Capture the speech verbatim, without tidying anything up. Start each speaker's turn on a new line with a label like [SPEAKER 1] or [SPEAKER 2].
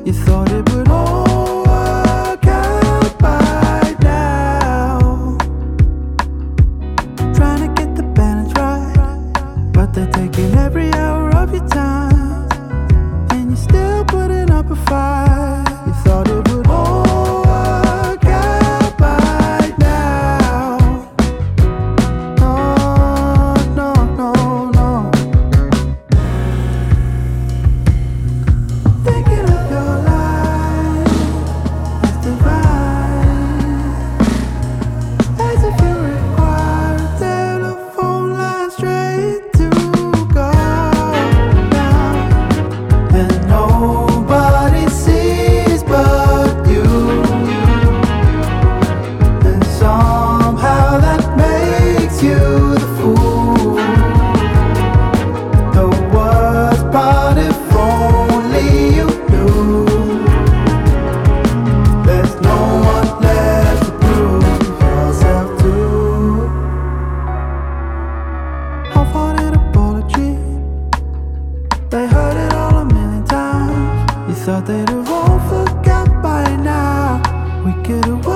[SPEAKER 1] You thought it would all work out by now, trying to get the balance right, but they're taking every hour of your time, and you're still putting up a fight. You thought it would all work out by now. No, no, no, no. Thinking of your life as divine, as if you require a telephone line straight to God now, and nobody sees but you, and somehow that makes you the fool. The worst part, if only you knew, there's no one left to prove yourself to. Offered an apology, they heard it all a million times. You thought they'd have all forgot by now. We could have